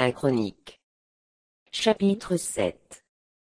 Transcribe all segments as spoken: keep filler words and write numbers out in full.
un chronique. Chapitre sept.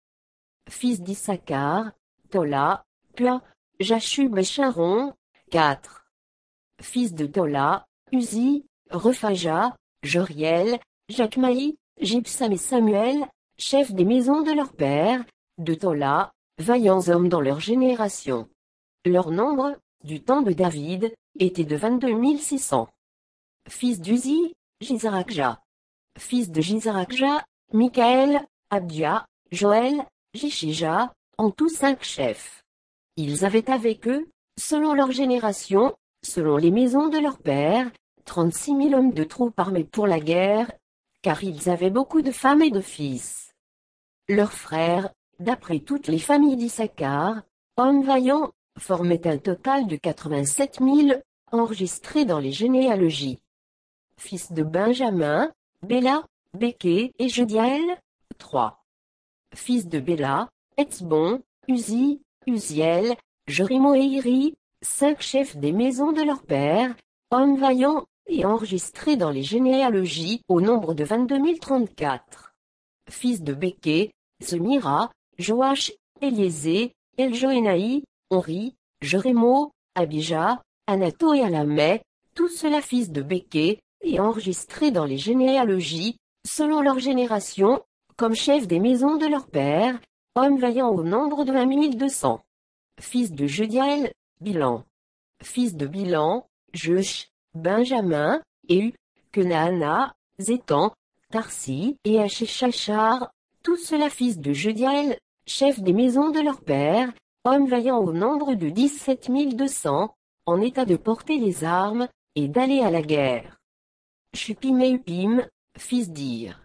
Fils d'Issachar, Tola, Pua, Jashub et Charon, quatre. Fils de Tola, Uzi, Rephaja, Joriel, Jachmaï, Jibsam et Samuel, chefs des maisons de leur père, de Tola, vaillants hommes dans leur génération. Leur nombre, du temps de David, était de vingt-deux mille six cents. Fils d'Uzi, Jizarakja. Fils de Jizarakja, Michaël, Abdia, Joël, Jishija, en tout cinq chefs. Ils avaient avec eux, selon leur génération, selon les maisons de leur père, trente-six mille hommes de troupes armés pour la guerre, car ils avaient beaucoup de femmes et de fils. Leurs frères, d'après toutes les familles d'Issachar, hommes vaillants, formaient un total de quatre-vingt-sept mille, enregistrés dans les généalogies. Fils de Benjamin, Béla, Béké et Jediaël, trois. Fils de Béla, Etzbon, Uzi, Uziel, Jorimo et Iri, cinq chefs des maisons de leur père, hommes vaillants, et enregistrés dans les généalogies au nombre de vingt-deux mille trente-quatre. Fils de Béké, Semira, Joach, Éliézé, Eljoénaï, Onri, Jorémo, Abija, Anato et Alamai, tous ceux-là fils de Béké, et enregistrés dans les généalogies, selon leur génération, comme chefs des maisons de leur père, hommes vaillants au nombre de vingt mille deux cents. Fils de Jediaël, Bilan. Fils de Bilan, Jeush, Benjamin, Éhu, Kenaana, Zétan, Tarsi et Achéchachar, tous ceux-là fils de Jediaël, chefs des maisons de leur père, hommes vaillants au nombre de dix-sept mille deux cents, en état de porter les armes, et d'aller à la guerre. Shupim et Upim, fils d'Ir.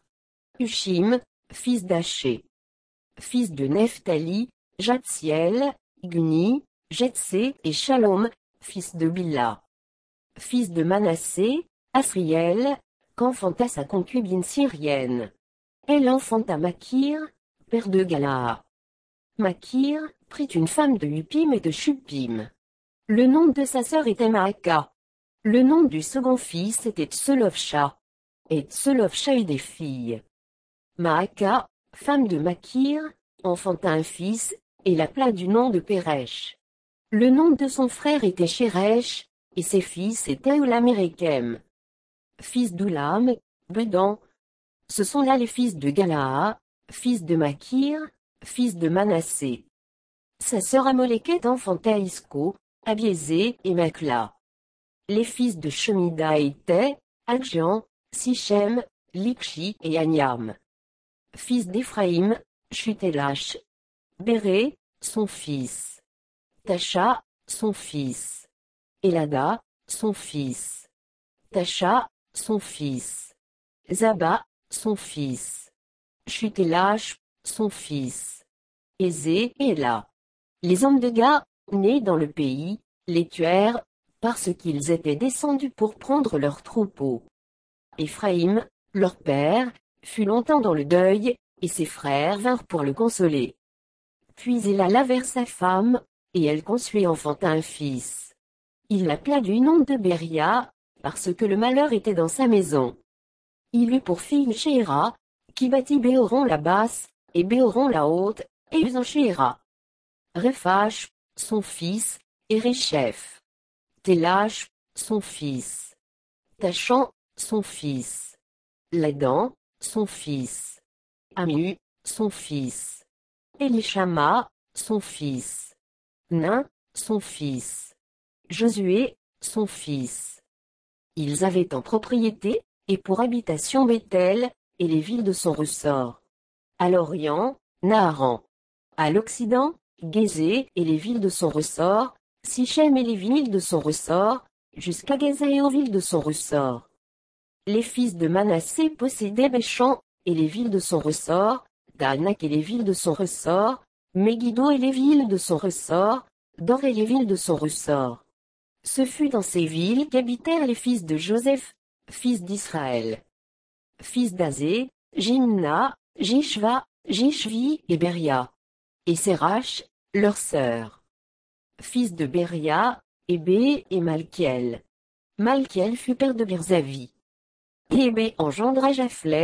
Ushim, fils d'Aché. Fils de Nephtali, Jatsiel, Guni, Jetsé et Shalom, fils de Bila. Fils de Manassé, Asriel, qu'enfanta sa concubine syrienne. Elle enfanta Makir, père de Galaad. Makir prit une femme de Upim et de Shupim. Le nom de sa sœur était Maaka. Le nom du second fils était Tselovcha. Et Tselovcha eut des filles. Maaka, femme de Makir, enfanta un fils, et l'appela du nom de Péresh. Le nom de son frère était Sheresh, et ses fils étaient Ulam et Rekem. Fils d'Ulam, Bedan. Ce sont là les fils de Galaad, fils de Makir, fils de Manassé. Sa sœur Amoléket enfanta Isco, Abiézé et Makla. Les fils de Shemida étaient, Adjan, Sichem, Likshi et Anyam. Fils d'Éphraïm, Chutelash. Béré, son fils. Tacha, son fils. Elada, son fils. Tacha, son fils. Zaba, son fils. Chutelash, son fils. Ézé et Ela. Les hommes de Ga, nés dans le pays, les tuèrent, parce qu'ils étaient descendus pour prendre leurs troupeaux. Éphraïm, leur père, fut longtemps dans le deuil, et ses frères vinrent pour le consoler. Puis il alla vers sa femme, et elle conçut et enfanta un fils. Il l'appela du nom de Béria, parce que le malheur était dans sa maison. Il eut pour fille Shéra, qui bâtit Béoron la basse, et Béoron la haute, et Uzan Shéra. Rephash, son fils, et Réchef. Télash, son fils. Tachan, son fils. Ladan, son fils. Amu, son fils. Elishama, son fils. Nain, son fils. Josué, son fils. Ils avaient en propriété, et pour habitation Bethel, et les villes de son ressort. À l'orient, Naharan. À l'occident, Gézé et les villes de son ressort, Sichem et les villes de son ressort, jusqu'à Géza et aux villes de son ressort. Les fils de Manassé possédaient Béchan, et les villes de son ressort, Danak et les villes de son ressort, Megiddo et les villes de son ressort, Dor et les villes de son ressort. Ce fut dans ces villes qu'habitèrent les fils de Joseph, fils d'Israël. Fils d'Azé, Jimna, Jishva, Jishvi et Beria. Et Sérach, leur sœur. Fils de Beria, Hébé et Malkiel. Malkiel fut père de Birzavi. Hébé engendra Japhlet,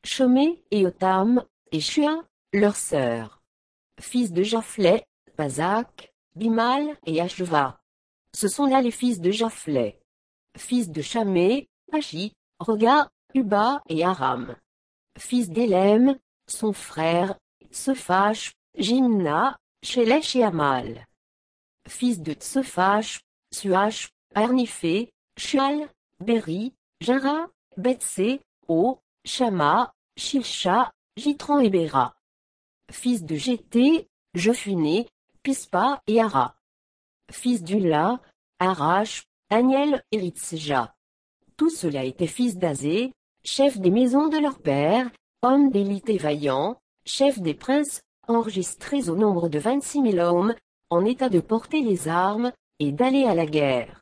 Shomé et Otam, et Shua, leurs sœurs. Fils de Japhlet, Pazak, Bimal et Ashva. Ce sont là les fils de Japhlet. Fils de Shamé, Pachi, Roga, Uba et Aram. Fils d'Élem, son frère, Tsefash, Jimna, Shelesh et Amal. Fils de Tsefash, Suash, Arnifé, Shual, Beri, Jara, Betsé, O, Shama, Shilsha, Jitran et Béra. Fils de Jété, Jephuné, Pispa et Ara. Fils d'Ula, Arash, Aniel et Ritzja. Tous ceux-là étaient fils d'Azé, chefs des maisons de leur père, hommes d'élite et vaillants, chefs des princes, enregistrés au nombre de vingt-six mille hommes, en état de porter les armes, et d'aller à la guerre.